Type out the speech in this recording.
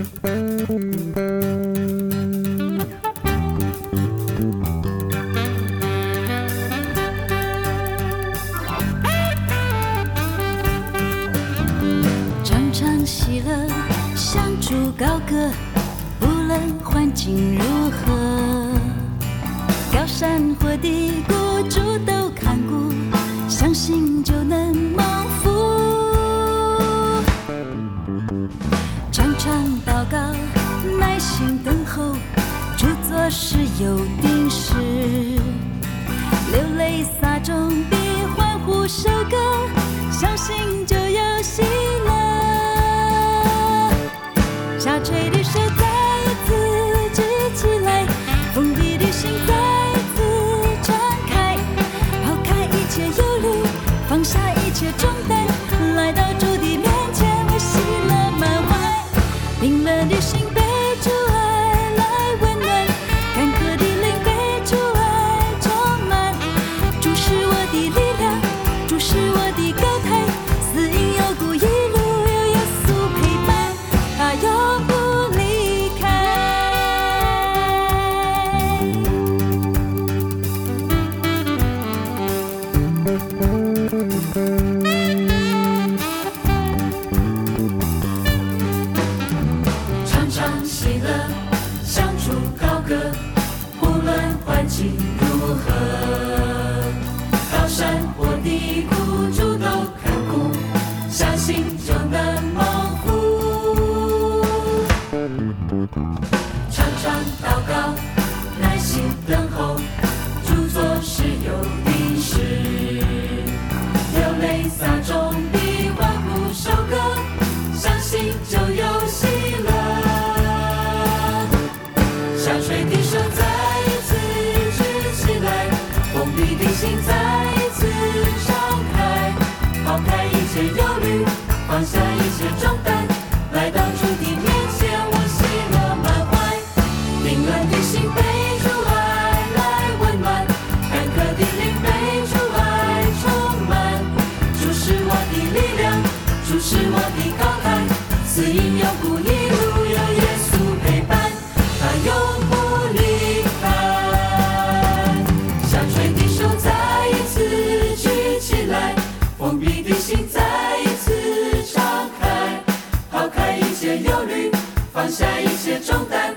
常常喜乐，相助高歌，无论环境如何，高山或低谷，主都看顾，相信就能蒙福。常常祷告，耐心等候，主做事有定时，流泪撒种比欢呼收割，相信就有喜乐。下垂的手再一次举起来，封闭的心再一次敞开，抛开一切忧虑，放下一切重担，来到主的面前，为喜乐满怀。冰冷的心被主爱来温暖，干渴的灵被主爱充满。主是我的力量，主是我的高台，死荫幽谷一路有耶稣陪伴，他永不离开。 常常喜乐，相助高歌，无论环境如何，高山或低谷，主都看顾，相信就能蒙福。常常祷告，耐心等候，主做事有定时，流泪撒种比欢呼收割，相信就有喜乐。下垂的手再一次举起来，封闭的心再一次敞开，抛开一切忧虑，放下一切重担，来到主的面前，我喜乐满怀。冰冷的心被主爱来温暖，干渴的灵被主爱充满。主是我的力量，主是我的高台，死荫幽谷一路有耶稣陪伴，他永不离开。下垂的手再一次举起来，封闭的心再一次敞开，抛开一切忧虑，放下一切重担，